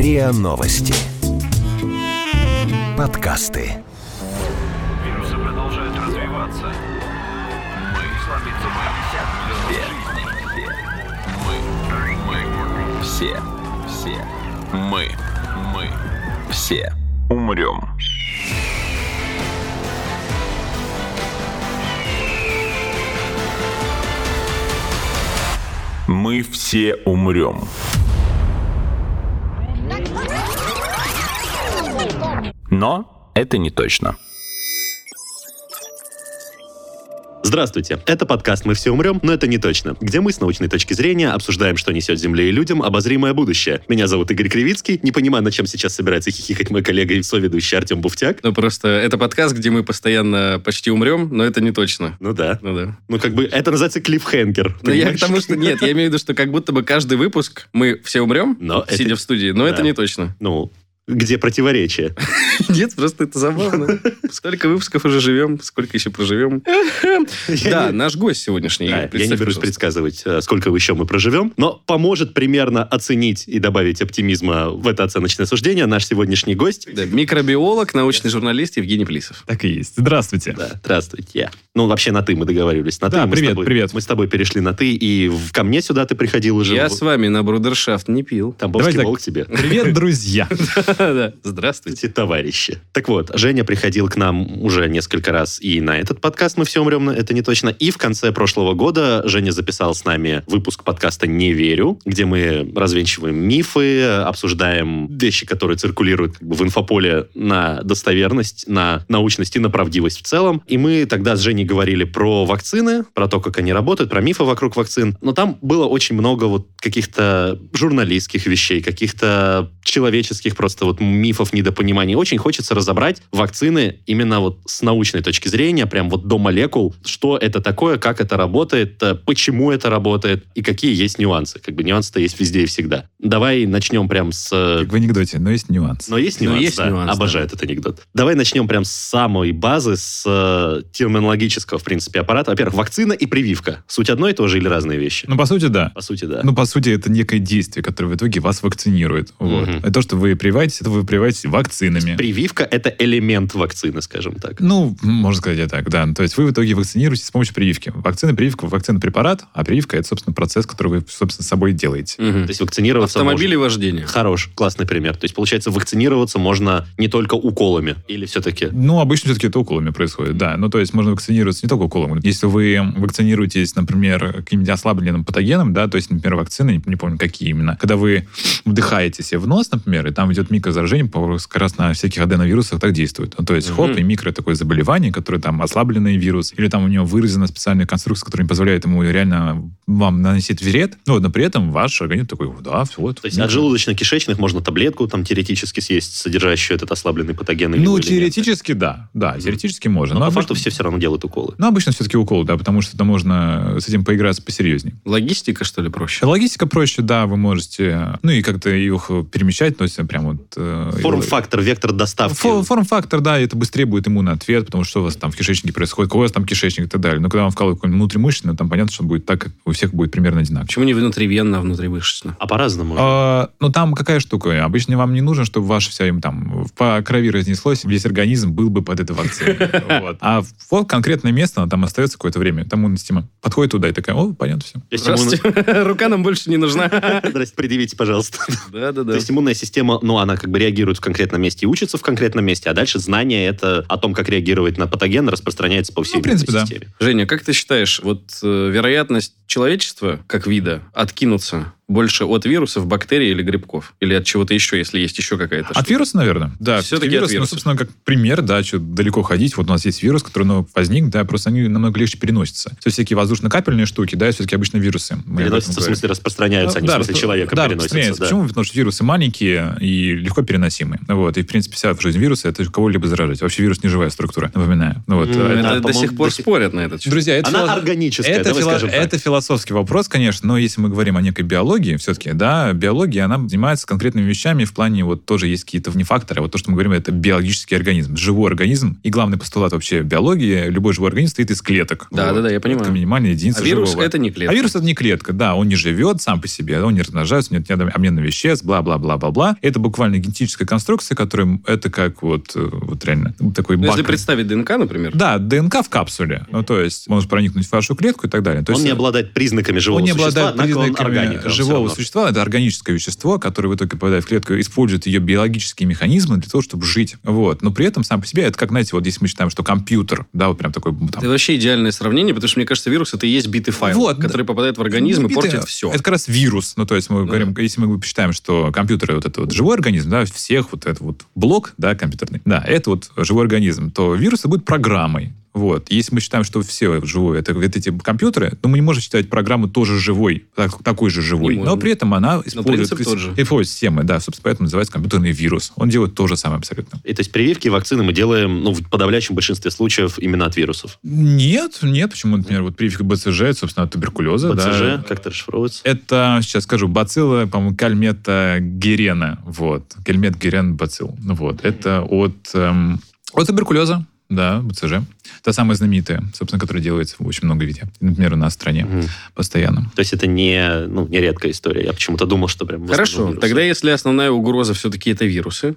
РИА Новости. Подкасты. Вирусы продолжают развиваться. Мы слабится мы все умрем. Мы все умрем. Но это не точно. Здравствуйте, это подкаст «Мы все умрем, но это не точно», где мы с научной точки зрения обсуждаем, что несет Земле и людям обозримое будущее. Меня зовут Игорь Кривицкий, не понимаю, над чем сейчас собирается хихикать мой коллега и соведущий Артем Буфтяк. Ну, просто это подкаст, где мы постоянно почти умрем, но это не точно. Ну да. Ну, как бы, это называется клиффхенгер. Ну, я к тому, что... Нет, я имею в виду, что как будто бы каждый выпуск мы все умрем, сидя в студии, но это не точно. Ну... Где противоречие? Нет, просто это забавно. Сколько выпусков уже живем, сколько еще проживем. Да, наш гость сегодняшний. Я не берусь предсказывать, сколько еще мы проживем, но поможет примерно оценить и добавить оптимизма в это оценочное суждение наш сегодняшний гость. Микробиолог, научный журналист Евгений Плисов. Так и есть. Здравствуйте. Да, здравствуйте. Ну, вообще на «ты» мы договаривались. На «ты». Привет. Мы с тобой перешли на «ты», и ко мне сюда ты приходил уже. Я с вами на брудершафт не пил. Тамбовский волк тебе. Привет, друзья. Да, здравствуйте, товарищи. Так вот, Женя приходил к нам уже несколько раз и на этот подкаст «Мы все умрем», это не точно. И в конце прошлого года Женя записал с нами выпуск подкаста «Не верю», где мы развенчиваем мифы, обсуждаем вещи, которые циркулируют в инфополе на достоверность, на научность и на правдивость в целом. И мы тогда с Женей говорили про вакцины, про то, как они работают, про мифы вокруг вакцин. Но там было очень много вот каких-то журналистских вещей, каких-то человеческих просто вот мифов, недопониманий. Очень хочется разобрать вакцины именно вот с научной точки зрения, прям вот до молекул, что это такое, как это работает, почему это работает и какие есть нюансы. Как бы нюансы-то есть везде и всегда. Давай начнем прям с... Как в анекдоте, но есть нюанс. Но есть нюанс, да. Обожаю этот анекдот. Давай начнем прям с самой базы, с терминологического, в принципе, аппарата. Во-первых, вакцина и прививка. Суть одно и то же или разные вещи? Ну, по сути, да. По сути, да. Ну, по сути, это некое действие, которое в итоге вас вакцинирует. Вот. И то, что вы прививаетесь, это вы прививаетесь вакцинами. Прививка — это элемент вакцины, скажем так. Ну, можно сказать и так, да. То есть вы в итоге вакцинируетесь с помощью прививки. Прививка, вакцина-препарат, а прививка — это, собственно, процесс, который вы, собственно, с собой делаете. То есть вакцинироваться автомобиль и вождение. Хорош, классный пример. То есть, получается, вакцинироваться можно не только уколами, или все-таки? Ну, обычно все-таки это уколами происходит, да. Ну, то есть можно вакцинироваться не только уколами. Если вы вакцинируетесь, например, каким-нибудь ослабленным патогеном, да, то есть, например, вакцины, не помню, какие именно, когда вы вдыхаете себе в нос, например, и там идет микрозаражение, как раз на всяких аденовирусах так действует. Ну, то есть, и микро такое заболевание, которое там ослабленный вирус, или там у него выражена специальная конструкция, которая не позволяет ему реально вам наносить вред, но при этом ваш организм такой, да, вот. То есть от желудочно-кишечных можно таблетку там теоретически съесть, содержащую этот ослабленный патоген? Ну, теоретически да. Да, теоретически можно. Но по факту все равно делают уколы. Ну, обычно все-таки уколы, да, потому что там можно с этим поиграться посерьезнее. Логистика, что ли, проще? Логистика проще, да, вы можете, ну, и как-то их перемещать, то есть прям вот... Форм-фактор, вектор доставки. Форм-фактор, да, это быстрее будет иммунный ответ, потому что у вас там в кишечнике происходит, какой у вас там кишечник и так далее. Но когда вам вкалывают какой-нибудь внутримышечно, там понятно, что будет так, как у всех будет примерно одинаково. Почему не внутривенно, а внутримышечно? А по-разному. Ну, там какая штука? Обычно вам не нужно, чтобы ваше все им там по крови разнеслось, весь организм был бы под этой вакциной. А вот конкретное место, оно там остается какое-то время. Там иммунная система подходит туда и такая, понятно, все. Здравствуйте, рука нам больше не нужна. Здрасте, предъявите, пожалуйста. Да. То есть иммунная система, ну, она как бы реагирует в конкретном месте и учится в конкретном месте, а дальше знание это о том, как реагировать на патоген, распространяется по всей иммунной системе. Женя, как ты считаешь, вот вероятность человечества, как вида, откинуться больше от вирусов, бактерий или грибков? Или от чего-то еще, если есть еще какая-то штука? От вируса, наверное. Да, все-таки от вируса. Ну, собственно, как пример, да, что далеко ходить. Вот у нас есть вирус, который возник, да, просто они намного легче переносятся. Все всякие воздушно-капельные штуки, да, все-таки обычно вирусы. Переносятся, в смысле, распространяются, они в смысле человека переносятся. Почему? Потому что вирусы маленькие и легко переносимые. Вот. И, в принципе, вся жизнь вируса — это кого-либо заражать. Вообще вирус не живая структура, напоминаю. Вот. Это до сих пор спорят на этот счет. Друзья, она органическая, это философский вопрос, конечно, но если мы говорим о некой биологии, биологии все-таки, да, биология, она занимается конкретными вещами в плане, вот тоже есть какие-то внефакторы. Вот то, что мы говорим, это биологический организм, живой организм. И главный постулат вообще биологии, любой живой организм состоит из клеток. Да, я понимаю. Это минимальная единица вирус живого. это не клетка. А вирус это не клетка, да, он не живет сам по себе, он не размножается, у него нет обмена веществ, бла-бла-бла-бла-бла. Это буквально генетическая конструкция, которая, это как вот реально такой бак. Если представить ДНК, например. Да, ДНК в капсуле. Ну, то есть, может проникнуть в вашу клетку и так далее. То он есть, не обладает признаками живого существа, однако он органика. Живого существа, это органическое вещество, которое в итоге попадает в клетку, использует ее биологические механизмы для того, чтобы жить. Вот. Но при этом сам по себе, это как, знаете, вот если мы считаем, что компьютер, да, вот прям такой... Там... Это вообще идеальное сравнение, потому что, мне кажется, вирус это и есть битый файл, вот, который попадает в организм и портит все. Это как раз вирус. Ну, то есть мы говорим, если мы посчитаем, что компьютер вот это вот живой организм, да, всех вот этот вот блок, да, компьютерный, да, это вот живой организм, то вирус будет программой. Вот. Если мы считаем, что все живое, это эти компьютеры, то мы не можем считать программу тоже живой, такой же живой. Но при этом она использует системы. Да, собственно, поэтому называется компьютерный вирус. Он делает то же самое абсолютно. И то есть прививки и вакцины мы делаем, в подавляющем большинстве случаев именно от вирусов? Нет. Почему, например, вот прививка БЦЖ, это, собственно, от туберкулеза. БЦЖ, как это расшифровывается? Это, сейчас скажу, бацилла, по-моему, кальмета-герена. Вот. Кальмет-герен-бацилл. Вот. Это от туберкулеза. Да, БЦЖ. Та самая знаменитая, собственно, которая делается в очень много виде. Например, у нас в стране постоянно. То есть это не редкая история. Я почему-то думал, что прям... Хорошо. Тогда если основная угроза все-таки это вирусы,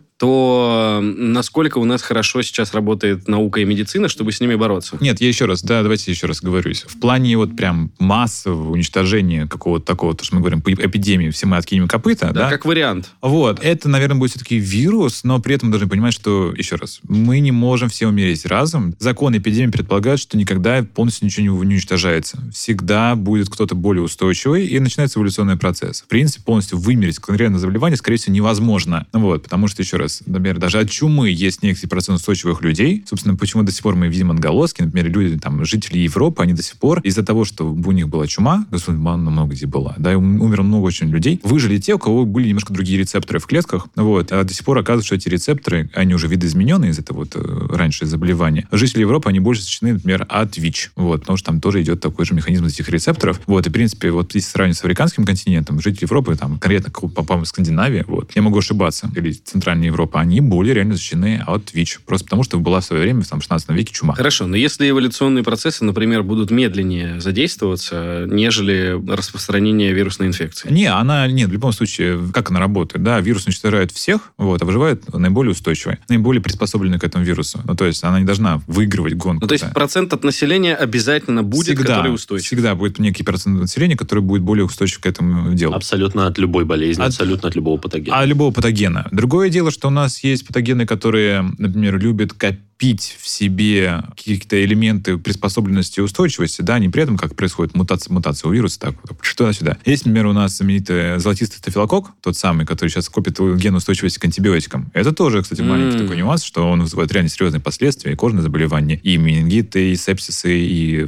то насколько у нас хорошо сейчас работает наука и медицина, чтобы с ними бороться? Нет, давайте еще раз говорюсь. В плане вот прям массового уничтожения какого-то такого, то, что мы говорим, по эпидемии, все мы откинем копыта. Да, как вариант. Вот. Это, наверное, будет все-таки вирус, но при этом мы должны понимать, что, еще раз, мы не можем все умереть разом. Законы эпидемии предполагают, что никогда полностью ничего не уничтожается. Всегда будет кто-то более устойчивый, и начинается эволюционный процесс. В принципе, полностью вымереть конкретное заболевание, скорее всего, невозможно. Вот, потому что, еще раз, например, даже от чумы есть некий процент устойчивых людей. Собственно, почему до сих пор мы видим отголоски. Например, люди, жители Европы, они до сих пор из-за того, что у них была чума, много где была, да, и умерло много очень людей, выжили те, у кого были немножко другие рецепторы в клетках, вот, а до сих пор оказывается, что эти рецепторы, они уже видоизменены из этого раньше заболевания. Жители Европы, они больше защищены, например, от ВИЧ. Вот, потому что там тоже идет такой же механизм этих рецепторов. Вот, и, в принципе, вот если сравнивать с африканским континентом, жители Европы, конкретно, по-моему, Скандинавия, вот, я могу ошибаться, или Центральная Европа, они более реально защищены от ВИЧ. Просто потому, что была в свое время, в 16 веке, чума. Хорошо, но если эволюционные процессы, например, будут медленнее задействоваться, нежели распространение вирусной инфекции? Нет, в любом случае, как она работает? Да, вирус уничтожает всех, вот, а выживает наиболее устойчивый, наиболее приспособленный к этому вирусу. Ну, то есть, она не должна выигрывать гонку. Ну, то есть, процент от населения обязательно будет, который устойчив? Всегда будет некий процент населения, который будет более устойчив к этому делу. Абсолютно от любой болезни, абсолютно от любого патогена. От любого патогена. Другое дело, что у нас есть патогены, которые, например, любят копить в себе какие-то элементы приспособленности и устойчивости, да, не при этом, как происходит мутация у вируса, так, туда-сюда. Есть, например, у нас знаменитый золотистый стафилококк, тот самый, который сейчас копит ген устойчивости к антибиотикам. Это тоже, кстати, маленький такой нюанс, что он вызывает реально серьезные последствия, и кожные заболевания, и менингиты, и сепсисы, и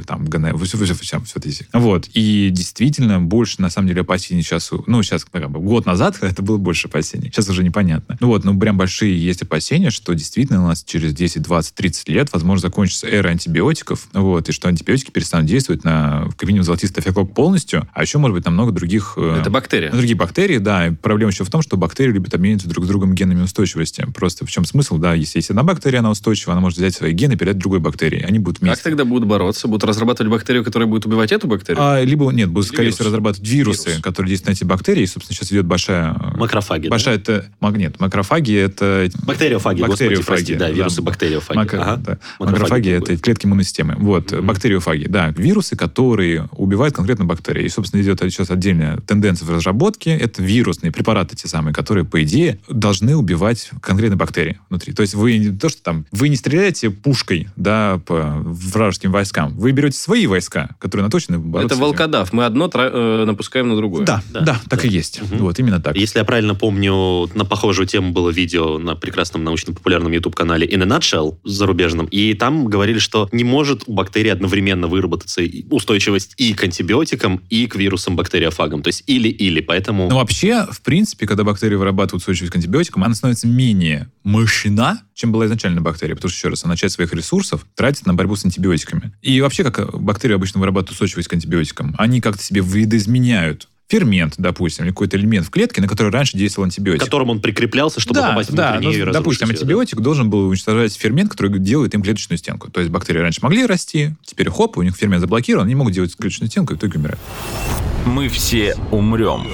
все эти. Вот. И действительно, больше, на самом деле, опасений сейчас... сейчас, год назад это было больше опасений. Сейчас уже непонятно. Прям большие есть опасения, что действительно у нас через 10, 20, 30 лет, возможно, закончится эра антибиотиков, вот, и что антибиотики перестанут действовать на, как минимум, золотистый стафилококк полностью, а еще, может быть, на много других... Это бактерии. Другие бактерии, да. И проблема еще в том, что бактерии любят обмениваться друг с другом генами устойчивости. Просто в чем смысл, да, если есть одна бактерия, она устойчива, она может взять свои гены и передать другой бактерии. Они будут вместе. Как тогда будут бороться? Будут разрабатывать бактерию, которая будет убивать эту бактерию? Либо, нет, будут, скорее всего, разрабатывать вирусы, которые действуют на эти бактерии. И, собственно, сейчас идет большая... Макрофаги, Нет, макрофаги это... Бактериофаги, господи, прости, да, вирусы бактериофаги. Макрофаги это клетки иммунной системы. Вот, бактериофаги, да. Вирусы, которые убивают конкретно бактерии. И, собственно, идет сейчас отдельная тенденция в разработке. Это вирусные препараты те самые, которые, по идее, должны убивать конкретно бактерии внутри. То есть вы не стреляете пушкой, да, по вражеским войскам. Вы берете свои войска, которые наточены бороться. Это волкодав. Мы одно напускаем на другое. Да, так и есть. Вот, именно так. Если я правильно помню, на похожую тему было видео на прекрасном научно-популярном YouTube-канале In a Nutshell, зарубежном, и там говорили, что не может у бактерий одновременно выработаться устойчивость и к антибиотикам, и к вирусам-бактериофагам. То есть или-или, поэтому... Вообще, в принципе, когда бактерии вырабатывают устойчивость к антибиотикам, она становится менее мощна, чем была изначально бактерия, потому что, еще раз, она часть своих ресурсов тратит на борьбу с антибиотиками. И вообще, как бактерии обычно вырабатывают устойчивость к антибиотикам, они как-то себе видоизменяют фермент, допустим, или какой-то элемент в клетке, на который раньше действовал антибиотик. К которому он прикреплялся, чтобы попасть внутрь нее и разрушить допустим, ее, антибиотик должен был уничтожать фермент, который делает им клеточную стенку. То есть бактерии раньше могли расти, теперь хоп, у них фермент заблокирован, они могут делать клеточную стенку и в итоге умирают. Мы все умрем.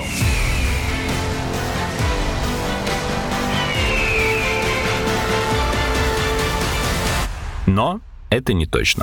Но это не точно.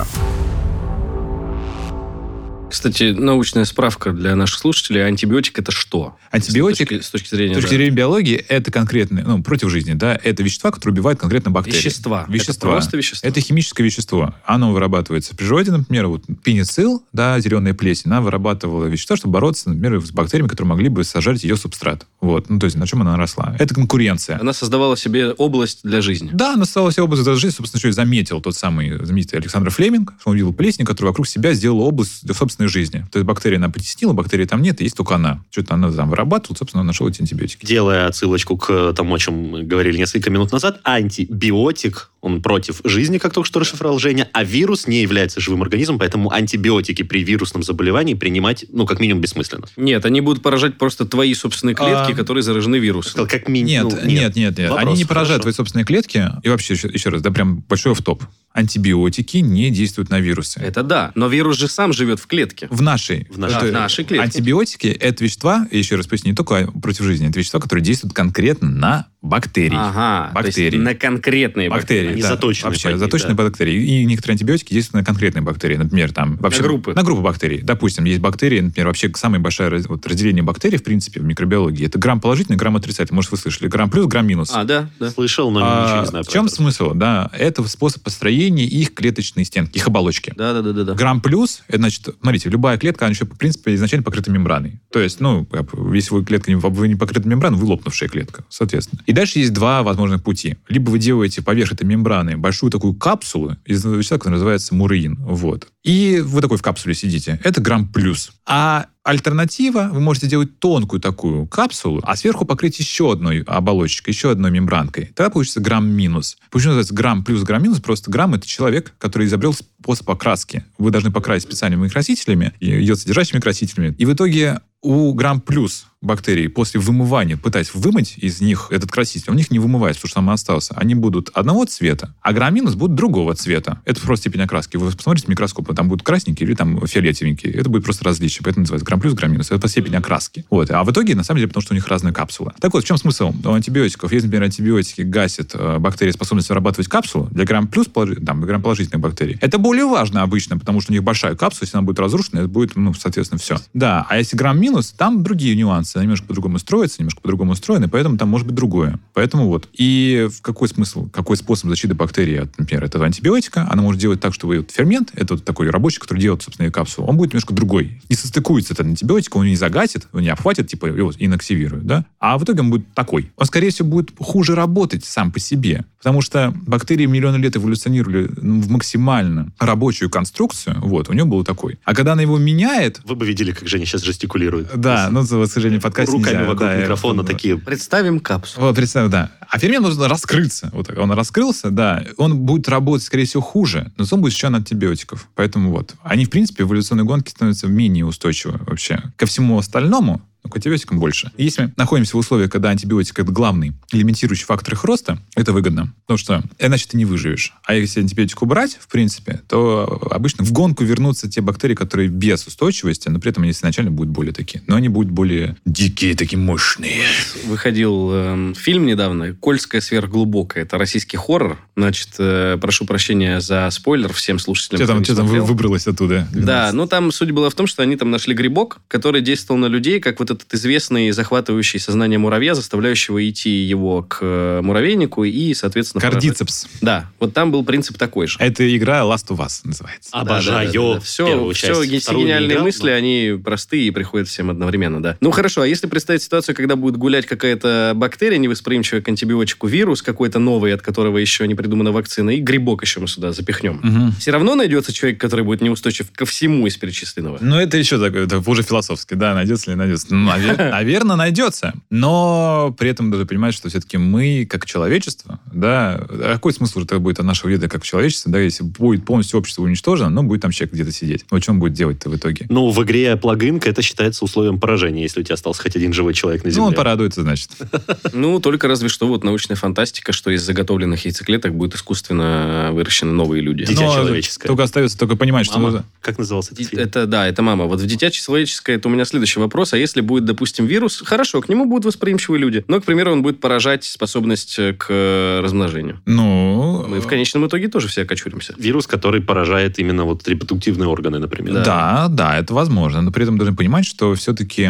Кстати, научная справка для наших слушателей. Антибиотик – это что? Антибиотик, с точки зрения, с точки зрения биологии, это конкретные, против жизни, да, это вещества, которые убивают конкретно бактерии. Вещества. Это просто вещества? Это химическое вещество. Оно вырабатывается в природе, например, вот пеницилл, да, зеленая плесень, она вырабатывала вещества, чтобы бороться, например, с бактериями, которые могли бы сожрать ее субстрат. Вот. То есть на чем она росла. Это конкуренция. Она создавала себе область для жизни. Да, она создавала себе область для жизни, собственно, что и заметил тот самый знаменитый Александр Флеминг, что он увидел плесень, которая вокруг себя сделала область для собственной жизни. То есть бактерия она потеснила, бактерии там нет, есть только она. Что-то она там вырабатывала, собственно, он нашел эти антибиотики. Делая отсылочку к тому, о чем мы говорили несколько минут назад, антибиотик, он против жизни, как только что расшифровал Женя, а вирус не является живым организмом, поэтому антибиотики при вирусном заболевании принимать, как минимум, бессмысленно. Нет, они будут поражать просто твои собственные клетки, которые заражены вирусом. Как минимум. Нет. Они не поражают твои собственные клетки. И вообще, еще раз, да, прям большой офф-топ. Антибиотики не действуют на вирусы. Это да, но вирус же сам живет в клетке. В нашей клетке. Антибиотики – это вещества, еще раз поясню, не только против жизни, это вещества, которые действуют конкретно на бактерии. Ага, бактерии. То есть на конкретные бактерии. Они заточены. Вообще, заточенные бактерии. И некоторые антибиотики действуют на конкретные бактерии. Например, там... Вообще, на группы бактерий. Допустим, есть бактерии, например, вообще самое большое разделение бактерий, в принципе, в микробиологии. Это грамм положительный, грамм отрицательный. Может, вы слышали. Грамм плюс, грамм минус. Да. Слышал, но ничего не знаю. В чем смысл? Да, это способ построения их клеточной стенки, их оболочки. Да. Грамм плюс, это значит, смотрите, любая клетка, она еще, в принципе, изначально покрыта мембраной. То есть, если вы клетка не покрыта мембраной, вы лопнувшая клетка, соответственно. И дальше есть два возможных пути. Либо вы делаете поверх этой мембраны большую такую капсулу из вещества, которая называется муреин. Вот. И вы такой в капсуле сидите. Это грамм плюс. А альтернатива, вы можете сделать тонкую такую капсулу, а сверху покрыть еще одной оболочкой, еще одной мембранкой. Тогда получится грамм минус. Почему называется грамм плюс, грамм минус? Просто грамм — это человек, который изобрел способ окраски. Вы должны покрасить специальными красителями, йод-содержащими красителями. И в итоге у грамм плюс бактерий после вымывания, пытаясь вымыть из них этот краситель, у них не вымывается, потому что там остался. Они будут одного цвета, а грамм минус будут другого цвета. Это просто степень окраски. Вы посмотрите в микроскоп, там будут красненькие или там фиолетовенькие. Это будет просто различие. Поэтому называется грамм плюс, грамм минус. Это по степени окраски. Вот. А в итоге, на самом деле, потому что у них разная капсула. Так вот, в чем смысл у антибиотиков? Если, например, антибиотики гасят бактерии способность вырабатывать капсулу для грамм плюс, грамм положительных бактерий, это более важно обычно, потому что у них большая капсула, если она будет разрушена, это будет, соответственно, все. Да, а если грамм минус, там другие нюансы. Они немножко по-другому строятся, немножко по-другому устроены, поэтому там может быть другое. Поэтому вот. И какой смысл, какой способ защиты бактерий от, например, этого антибиотика? Она может делать так, что фермент, это вот такой рабочий, который делает, собственно, капсулу, он будет немножко другой. Не состыкуется этот антибиотик, он не загасит, он не обхватит, его инактивирует, да? А в итоге он будет такой. Он, скорее всего, будет хуже работать сам по себе. Потому что бактерии миллионы лет эволюционировали в максимально рабочую конструкцию, у него был такой. А когда она его меняет... Вы бы видели, как Женя сейчас жестикулирует. Да, к сожалению, подкаст руками нельзя. Вокруг микрофона такие... Представим капсулу. Представим, да. А фермент должен раскрыться. Он раскрылся, да. Он будет работать, скорее всего, хуже, но он будет защищен от антибиотиков. Поэтому они, в принципе, в эволюционной гонке становятся менее устойчивы вообще ко всему остальному, к антибиотикам больше. Если мы находимся в условиях, когда антибиотик — это главный элементирующий фактор их роста, это выгодно. Потому что иначе ты не выживешь. А если антибиотик убрать, в принципе, то обычно в гонку вернутся те бактерии, которые без устойчивости, но при этом они изначально будут более такие. Но они будут более дикие, такие мощные. Выходил фильм недавно «Кольская сверхглубокая». Это российский хоррор. Значит, прошу прощения за спойлер всем слушателям. Что там выбралось оттуда? Да, там суть была в том, что они там нашли грибок, который действовал на людей, как вот этот известный захватывающий сознание муравья, заставляющего идти его к муравейнику и, соответственно... Кардицепс. Да, вот там был принцип такой же. Это игра Last of Us называется. Обожаю. Все гениальные мысли, они простые и приходят всем одновременно, да. Хорошо, а если представить ситуацию, когда будет гулять какая-то бактерия, невосприимчивая к антибиотику, вирус какой-то новый, от которого еще не придумана вакцина, и грибок еще мы сюда запихнем. Все равно найдется человек, который будет неустойчив ко всему из перечисленного. Ну, это еще такое, это уже философски, да, найдется ли найдется. Ну, наверное, найдется. Но при этом даже понимать, что все-таки мы, как человечество, да, а какой смысл это будет от нашего вида как человечества, да, если будет полностью общество уничтожено, ну, будет там человек где-то сидеть. Ну, что он будет делать-то в итоге? Ну, в игре плагинка это считается условием поражения, если у тебя остался хоть один живой человек на Земле. Ну, он порадуется, значит. Ну, только разве что вот научная фантастика, что из заготовленных яйцеклеток будут искусственно выращены новые люди. Дитя человеческое. Только остается только понимать, что... Мама. Как назывался этот фильм? Это мама. Вот в дитя человеческое, это у меня следующий вопрос. А если будет, допустим, вирус, хорошо, к нему будут восприимчивые люди. Но, к примеру, он будет поражать способность к размножению. Ну... Мы в конечном итоге тоже все окочуримся. Вирус, который поражает именно вот репродуктивные органы, например. Да, это возможно. Но при этом должны понимать, что все-таки...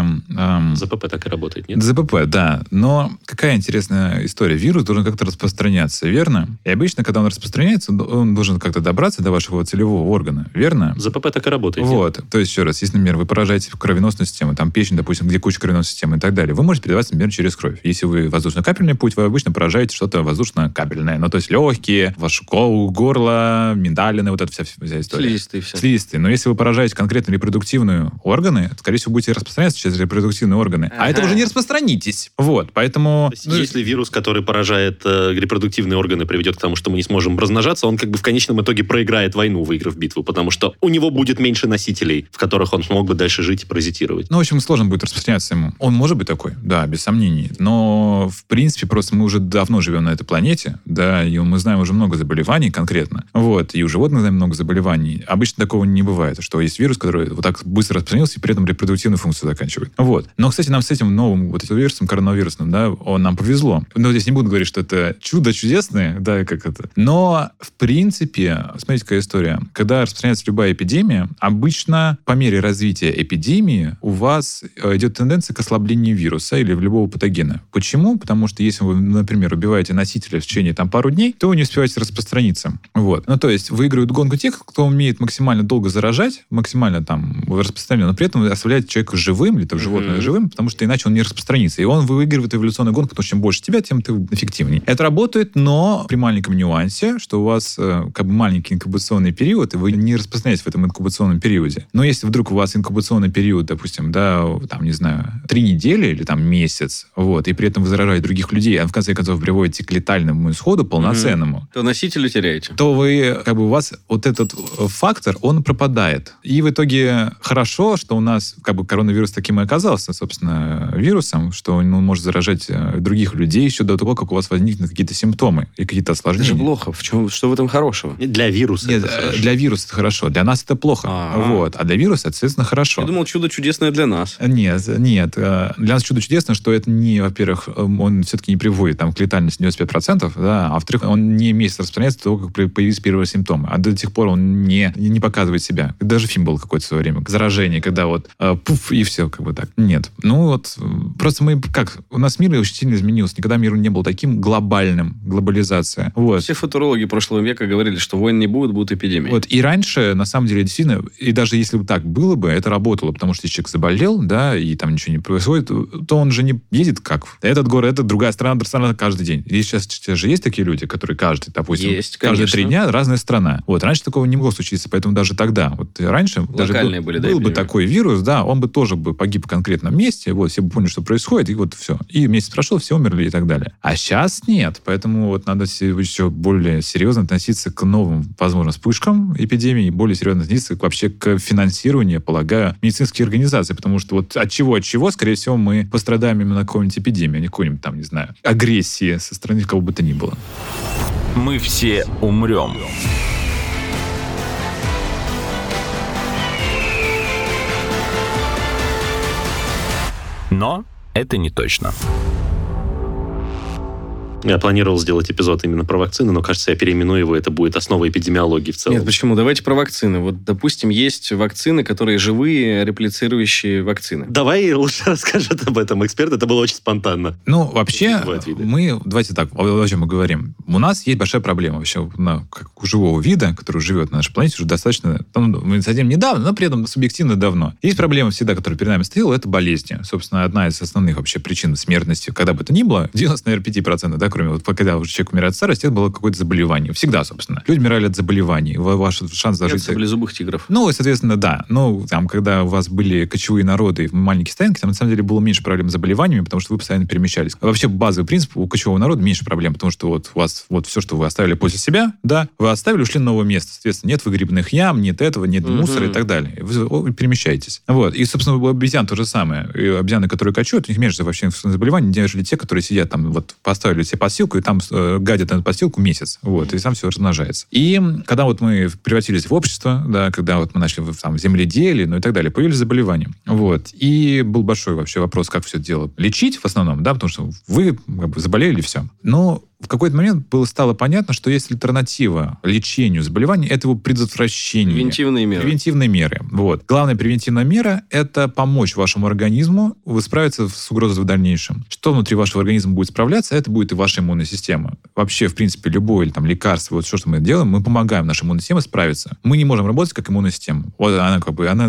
ЗПП так и работает, нет? ЗПП, да. Но какая интересная история. Вирус должен как-то распространяться, верно? И обычно, когда он распространяется, он должен как-то добраться до вашего целевого органа, верно? ЗПП так и работает. Вот. То есть, еще раз, если, например, вы поражаете кровеносную систему, там печень, допустим, где куча кровеносной системы и так далее, вы можете передаваться, например, через кровь. Если вы воздушно-капельный путь, вы обычно поражаете что-то воздушно-капельное. Ну, то есть легкие, ваше горло, миндалины, вот эта вся история. Слизистые. Но если вы поражаете конкретно репродуктивные органы, то, скорее всего, будете распространяться через репродуктивные органы. А это уже не распространитесь. Вот, поэтому... Если вирус, который поражает репродуктивные органы, приведет к тому, что мы не сможем размножаться, он как бы в конечном итоге проиграет войну, выиграв битву, потому что у него будет меньше носителей, в которых он смог бы дальше жить и паразитировать. Ну, в общем, сложно будет распространяться ему. Он может быть такой, да, без сомнений. Но, в принципе, просто мы уже давно живем на этой планете, да, и мы знаем уже много заболеваний конкретно. Вот, и у животных знаем много заболеваний. Обычно такого не бывает, что есть вирус, который вот так быстро распространился и при этом репродуктивную функцию заканчивает. Вот. Но, кстати, нам с этим новым вот этим вирусом, коронавирусным, да, нам повезло. Но здесь не буду говорить, что это чудо чудесное, да, как это. Но, в принципе, смотрите, какая история. Когда распространяется любая эпидемия, обычно по мере развития эпидемии у вас идет тенденция к ослаблению вируса или любого патогена. Почему? Потому что если вы, например, убиваете носителя в течение там пару дней, то вы не успеваете распространиться. Вот. Ну, то есть выигрывают гонку тех, кто умеет максимально долго заражать, максимально там распространять, но при этом оставляет человека живым, или там животное живым, потому что иначе он не распространится. И он выигрывает эволюционную гонку, потому что чем больше тебя, тем ты эффективнее. Это работает, но при маленьком нюансе, что у вас как бы маленький инкубационный период, и вы не распространяетесь в этом инкубационном периоде. Но если вдруг у вас инкубационный период, допустим, да, там, не знаю, 3 недели или там месяц, вот, и при этом вы заражаете других людей, а в конце концов приводите к летальному исходу полноценному, то носителя теряете. То вы, как бы, у вас вот этот фактор, он пропадает. И в итоге хорошо, что у нас, как бы, коронавирус таким и оказался, собственно, вирусом, что он может заражать других людей еще до того, как у вас возникнут какие-то симптомы и какие-то осложнения. Это же плохо. Что в этом хорошего? Для вируса Нет, для вируса это хорошо. Для нас это плохо. Вот. А для вируса, соответственно, хорошо. Я думал, чудо чудесное для нас. Нет. Для нас чудо чудесное, что это не, во-первых, он все-таки не приводит там, к летальности 95%, да, а во-вторых, он не месяц распространяется до того, как появились первые симптомы. А до тех пор он не показывает себя. Даже фильм был какое-то в свое время. Заражение, когда вот пуф, и все, как бы так. Нет. Ну вот, просто мы, как, у нас мир очень сильно изменился. Никогда мир не был таким глобальным, глобализация. Вот. Все футурологи прошлого века говорили, что войн не будет, будут эпидемии. Вот. И раньше, на самом деле, действительно, и даже если бы так было бы, это работало, потому что если человек заболел, да, и там ничего не происходит, то он же не едет как этот город, это другая страна каждый день. И сейчас же есть такие люди, которые каждый, допустим, каждые 3 дня разная страна. Вот. Раньше такого не могло случиться, поэтому даже тогда, вот раньше даже был бы такой вирус, да, он бы тоже бы погиб в конкретном месте, вот, все бы поняли, что происходит, и вот все. И месяц прошел, все умерли и так далее. А сейчас нет, поэтому вот надо еще более серьезно относиться к новым, возможно, вспышкам эпидемии, более серьезно относиться вообще к финансированию, полагаю, медицинских организаций, потому что вот от чего, скорее всего, мы пострадаем именно какой-нибудь эпидемии, а не какой-нибудь там, не знаю, агрессии со стороны кого бы то ни было. Мы все умрем. Но это не точно. Я планировал сделать эпизод именно про вакцины, но, кажется, я переименую его, это будет основа эпидемиологии в целом. Нет, почему? Давайте про вакцины. Вот, допустим, есть вакцины, которые живые, реплицирующие вакцины. Давай лучше расскажет об этом эксперт, это было очень спонтанно. Ну, вообще, давайте так, о чем мы говорим. У нас есть большая проблема вообще как у живого вида, который живет на нашей планете уже достаточно, мы совсем недавно, но при этом субъективно давно. Есть проблема всегда, которая перед нами стояла, это болезни. Собственно, одна из основных вообще причин смертности, когда бы то ни было, 95%, да, да, кроме вот когда уже человек умирает от старости, это было какое-то заболевание. Всегда, собственно. Люди умирали от заболеваний. Ваш шанс дожить... Саблезубых тигров. Ну, соответственно, да. Ну, там, когда у вас были кочевые народы, маленькие стоянки, там, на самом деле, было меньше проблем с заболеваниями, потому что вы постоянно перемещались. А вообще, базовый принцип, у кочевого народа меньше проблем, потому что вот у вас вот все, что вы оставили после себя, да, вы оставили, ушли на новое место. Соответственно, нет выгребных ям, нет этого, нет мусора и так далее. Вы перемещаетесь. Вот. И, собственно, у обезьян то же самое. И обезьяны, которые кочуют, у них меньше вообще заболеваний, нежели те, которые сидят там, вот, поставили себе подстилку, и там гадят на подстилку месяц. Вот. И там все размножается. И когда вот мы превратились в общество, да, когда вот мы начали там земледелие, ну и так далее, появились заболевания. Вот. И был большой вообще вопрос, как все это дело лечить в основном, да, потому что вы как бы заболели, и все. Но в какой-то момент стало понятно, что есть альтернатива лечению заболеваний, это его предотвращение. Превентивные меры. Вот. Главная превентивная мера – это помочь вашему организму справиться с угрозой в дальнейшем. Что внутри вашего организма будет справляться, это будет и ваша иммунная система. Вообще, в принципе, любое там, лекарство, вот все, что мы делаем, мы помогаем нашей иммунной системе справиться. Мы не можем работать как иммунная система. Вот она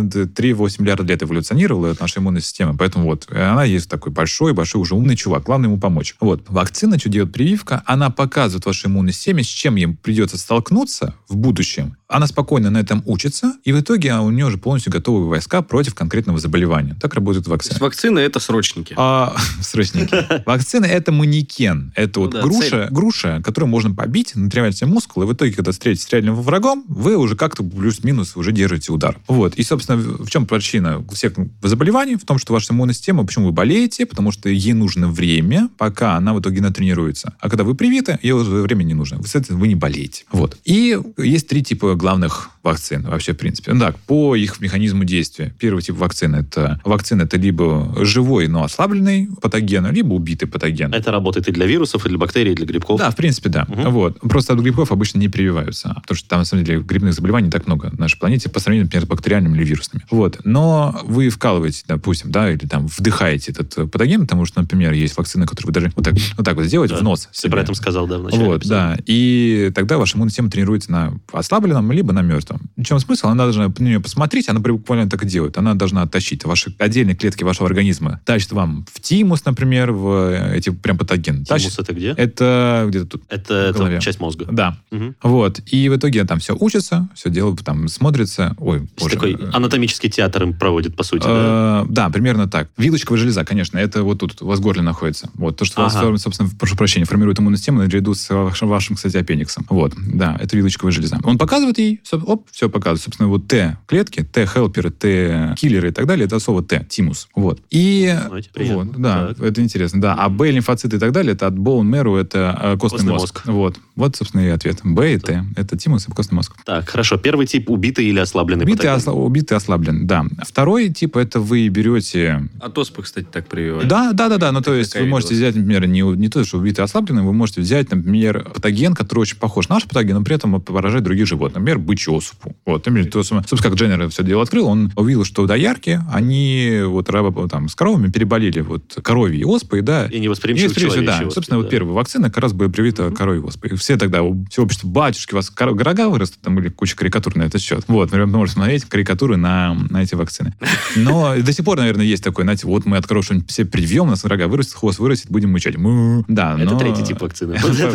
3-8 миллиардов лет эволюционировала, это наша иммунная система. Поэтому вот она есть такой большой уже умный чувак. Главное ему помочь. Вот. Вакцина, что делает прививка, она показывает вашей иммунной системе, с чем ей придется столкнуться в будущем. Она спокойно на этом учится, и в итоге у нее уже полностью готовы войска против конкретного заболевания. Так работает вакцина. То есть вакцины – это срочники. Срочники. Вакцина – это манекен. Это вот груша, которую можно побить, натренировать себе мускулы, и в итоге, когда встретитесь с реальным врагом, вы уже как-то плюс-минус уже держите удар. Вот. И, собственно, в чем причина всех заболеваний? В том, что ваша иммунная система, почему вы болеете? Потому что ей нужно время, пока она в итоге натренируется. А когда вы привиты, ей уже время не нужно. Соответственно, вы не болеете. Вот. И есть 3 типа главных вакцин вообще, в принципе. Ну, так, по их механизму действия. Первый тип вакцины это либо живой, но ослабленный патоген, либо убитый патоген. Это работает и для вирусов, и для бактерий, и для грибков? Да, в принципе, да. Угу. Вот. Просто от грибков обычно не прививаются, потому что там, на самом деле, грибных заболеваний не так много на нашей планете по сравнению, например, с бактериальными или вирусными. Вот. Но вы вкалываете, допустим, да, или там вдыхаете этот патоген, потому что, например, есть вакцины, которые вы даже вот так вот сделаете в нос. Ты про это сказал, да, в начале эпизода. Да. И тогда ваша иммунная система тренируется на ослабленном, либо на мертвом. В чем смысл? Она должна на нее посмотреть, она буквально так и делает. Она должна оттащить ваши отдельные клетки вашего организма. Тащит вам в тимус, например, в эти прям патогены. Тимус это где? Это где-то тут. Это часть мозга. Да. Угу. Вот. И в итоге там все учится, все делает, там смотрится. Ой, боже. Такой анатомический театр им проводит, по сути, да? Да, примерно так. Вилочковая железа, конечно, это вот тут у вас в горле находится. Вот. То, что у вас, собственно, прошу прощения, формирует иммунную систему наряду с вашим, кстати, аппендиксом. Вот. Да, это вилочковая железа. Он показывает ей, все показывает. Собственно, вот Т-клетки, Т-хелперы, Т-киллеры и так далее, это слово Т, тимус. Вот. И вот, да, так. Это интересно. Да. А Б-лимфоциты и так далее, это от bone marrow, это костный мозг. Вот, собственно, и ответ. Б и Т. Это тимус и костный мозг. Так, хорошо. Первый тип убитый или ослабленный патоген? Убитый, ослабленный, да. Второй тип, это вы берете... От оспы, кстати, так прививают. Да. Ну, то есть вы можете взять, например, не то, что убитый, ослабленный, вы можете взять, например, патоген, который очень похож на наш патоген, но при этом поражает других животных. Например, бычью оспу. Вот. Собственно, как Дженнер все дело открыл, он увидел, что доярки, они вот с коровами переболели вот коровьей оспой, да. И не восприимчивы к человечьей оспе. Собственно, вот первая вакцина как раз была привита коровьей оспой. И все тогда, все общество, батюшки, у вас рога вырастут, там были куча карикатур на этот счет. Вот, мы можем смотреть карикатуры на эти вакцины. Но до сих пор, наверное, есть такое, знаете, вот мы от коров что-нибудь все привьем, у нас рога вырастет, хвост вырастет, будем мычать. Да, это третий тип вакцины.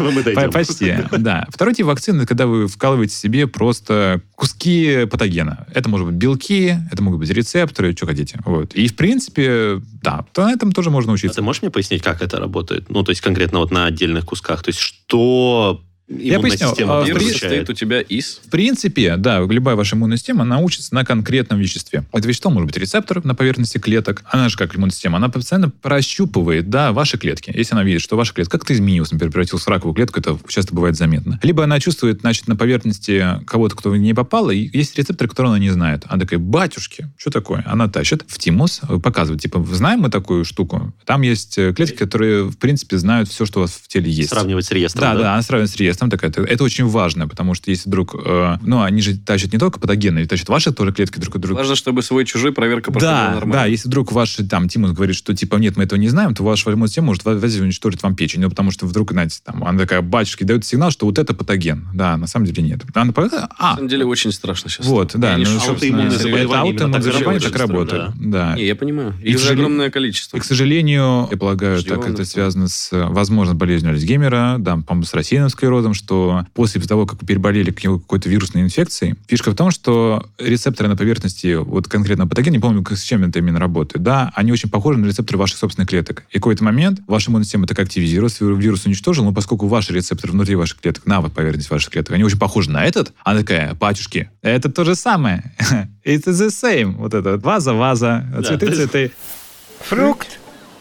Почти, да. Второй тип вакцины, когда вы вкалываете себе просто куски патогена. Это может быть белки, это могут быть рецепторы, что хотите. Вот. И, в принципе, да, на этом тоже можно учиться. А ты можешь мне пояснить, как это работает? Ну, то есть, конкретно вот на отдельных кусках. То есть, что... Я поясню. Вирус состоит у тебя из... В принципе, да, любая ваша иммунная система научится на конкретном веществе. Это вещество может быть рецептор на поверхности клеток. Она же как иммунная система, она постоянно прощупывает, да, ваши клетки. Если она видит, что ваша клетка как-то изменилась, например, превратилась в раковую клетку, это часто бывает заметно. Либо она чувствует, значит, на поверхности кого-то, кто не попал, и есть рецепторы, которые она не знает. Она такая, батюшки, что такое? Она тащит в тимус, показывает, типа, знаем мы такую штуку? Там есть клетки, которые, в принципе, знают все, что у вас в теле есть. Сравнивать с реестром, да? Да, она сравнивает с реестром. интересно. Это очень важно, потому что если вдруг... они же тащат не только патогены, тащат ваши тоже клетки друг от друга. Важно, чтобы свой-чужой проверка проходила нормально. Да, если вдруг ваш тимус говорит, что нет, мы этого не знаем, то ваша иммунная система может уничтожить вам печень. Ну, потому что вдруг, знаете, она такая, батюшки, дает сигнал, что вот это патоген. Да, на самом деле нет. На самом деле очень страшно сейчас. Вот, да. Аутоиммунные заболевания так работают. Да. Не, я понимаю. Их же огромное количество. И, к сожалению, я полагаю, так это связано с, возможно, болезнью Альцгеймера, да, по-моему, с рассеянным склерозом, что после того, как вы переболели какой-то вирусной инфекцией, фишка в том, что рецепторы на поверхности вот конкретно патогена, не помню, с чем это именно работает, да, они очень похожи на рецепторы ваших собственных клеток. И в какой-то момент ваша иммунная система так активизировалась, вирус уничтожил, но поскольку ваши рецепторы внутри ваших клеток, на поверхность ваших клеток, они очень похожи на этот, она такая, батюшки, это то же самое. It's the same. Вот это вот ваза, цветы. Фрукт.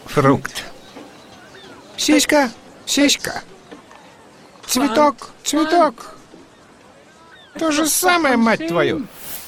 Сиська. Цветок. То же самое, мать твою.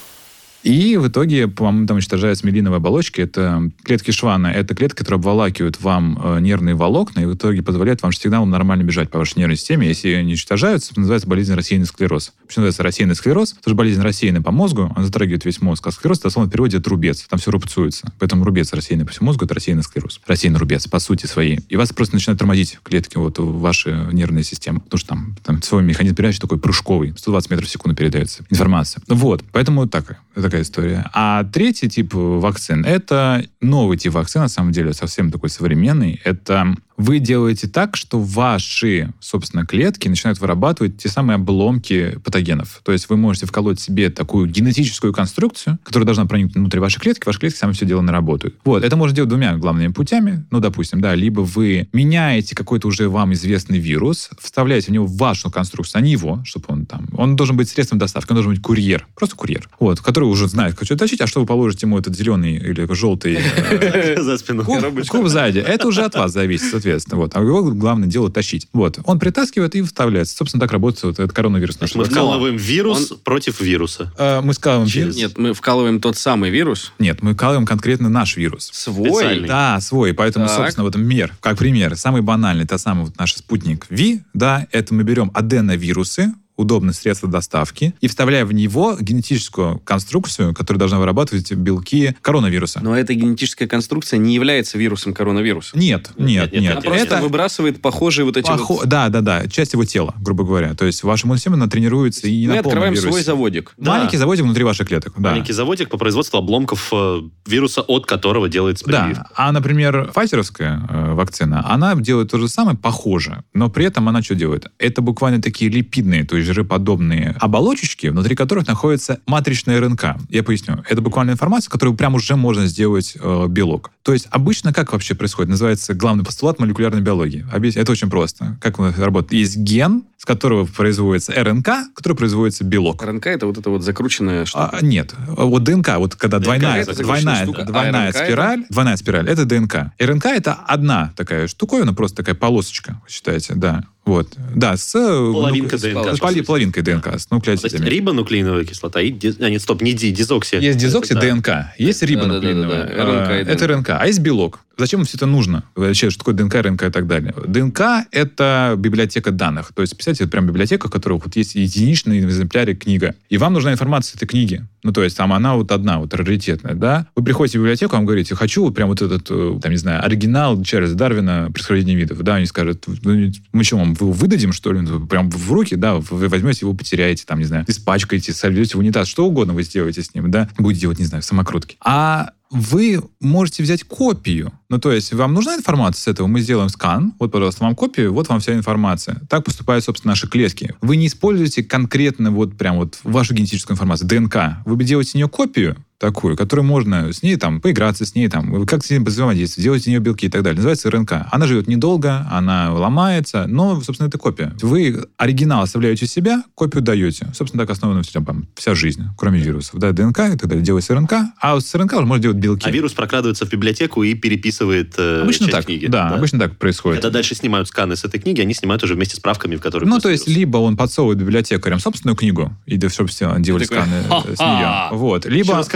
И в итоге, по-моему, там уничтожаются миелиновые оболочки. Это клетки Шванна. Это клетки, которые обволакивают вам нервные волокна и в итоге позволяют вам сигналом нормально бежать по вашей нервной системе. Если они уничтожаются, это называется болезнь рассеянный склероз. Почему называется рассеянный склероз? Потому что болезнь рассеянная по мозгу, она затрагивает весь мозг. А склероз, дословно в переводе, это рубец. Там все рубцуется. Поэтому рубец рассеянный по всему мозгу, это рассеянный склероз. Рассеянный рубец, по сути своей. И вас просто начинают тормозить клетки вот в вашей нервной системе. Потому что там свой механизм передачи такой прыжковый. 120 метров в секунду передается информация. Вот. Поэтому такая история. А третий тип вакцин, это новый тип вакцин, на самом деле, совсем такой современный. Это вы делаете так, что ваши, собственно, клетки начинают вырабатывать те самые обломки патогенов. То есть вы можете вколоть себе такую генетическую конструкцию, которая должна проникнуть внутрь вашей клетки сами все дело наработают. Вот. Это можно делать двумя главными путями. Ну, допустим, да, либо вы меняете какой-то уже вам известный вирус, вставляете в него вашу конструкцию, а не его, чтобы он должен быть средством доставки, он должен быть курьер, просто курьер, вот, который уже знает, как что тащить, а что вы положите ему этот зеленый или желтый за спину куб сзади, это уже от вас зависит, соответственно. Вот. А его главное дело тащить. Вот. Он притаскивает и вставляется. Собственно, так работает вот этот коронавирус. Мы вкалываем вирус против вируса. Мы вкалываем вирус. Нет, мы вкалываем тот самый вирус. Нет, мы вкалываем конкретно наш вирус. Свой? Да, свой. Поэтому, собственно, вот как пример, самый банальный, это самый вот наш спутник Ви, да, это мы берем аденовирусы, удобное средство доставки, и вставляя в него генетическую конструкцию, которая должна вырабатывать белки коронавируса. Но эта генетическая конструкция не является вирусом коронавируса. Нет. Она просто выбрасывает похожие вот эти Да, часть его тела, грубо говоря. То есть ваша иммунная система натренируется и мы на полном вирусе. Мы открываем свой заводик. Маленький заводик внутри ваших клеток. Маленький заводик по производству обломков вируса, от которого делается прививка. Да. А, например, файзеровская вакцина, она делает то же самое, похоже, но при этом она что делает? Это буквально такие липидные, то есть жироподобные оболочечки, внутри которых находится матричная РНК. Я поясню. Это буквально информация, которую прям уже можно сделать белок. То есть обычно как вообще происходит? Называется главный постулат молекулярной биологии. Это очень просто. Как он работает? Есть ген, с которого производится РНК, который производится белок. РНК — это вот эта вот закрученная штука? Нет. Вот ДНК, вот когда двойная спираль, это ДНК. РНК — это одна такая штуковина, просто такая полосочка, считаете, да. Вот. Да, с половинка ДНК. Половинкой ДНК, с нуклеотидами. Рибонуклеиновая кислота. Не дезокси. Есть дезокси ДНК, есть рибонуклеиновая. Это РНК. А есть белок. Зачем все это нужно? Вообще, что такое ДНК, РНК и так далее? ДНК — это библиотека данных. То есть, представьте, это прям библиотека, в которой вот есть единичный в экземпляре книга. И вам нужна информация с этой книги. Ну, то есть, там она вот одна, вот раритетная, да? Вы приходите в библиотеку, вам говорите, хочу вот прям вот этот, там, не знаю, оригинал Чарльза Дарвина «Происхождение видов». Да, они скажут, мы что, вам выдадим, что ли? Прям в руки, да, вы возьмете его, потеряете, там, не знаю, испачкаете, сольете в унитаз, что угодно вы сделаете с ним, да? Будете делать, не знаю, самокрутки. А вы можете взять копию. Ну, то есть, вам нужна информация с этого? Мы сделаем скан. Вот, пожалуйста, вам копию, вот вам вся информация. Так поступают, собственно, наши клетки. Вы не используете конкретно вот прям вот вашу генетическую информацию, ДНК. Вы делаете с нее копию такую, которую можно с ней там поиграться, с ней там, как с ней взаимодействовать, делать из нее белки и так далее. Называется РНК. Она живет недолго, она ломается, но, собственно, это копия. Вы оригинал оставляете у себя, копию даете. Собственно, так основана вся жизнь, кроме вирусов. Да, ДНК и так далее. Делается РНК, а с РНК уже можно делать белки. А вирус прокрадывается в библиотеку и переписывает обычно часть так, книги. Да, обычно так происходит. Когда дальше снимают сканы с этой книги, они снимают уже вместе с правками, в которых... Ну, то есть, либо он подсовывает библиотекарям собственную книгу, и, собственно, делали сканы с нее. Вот. Либо... Как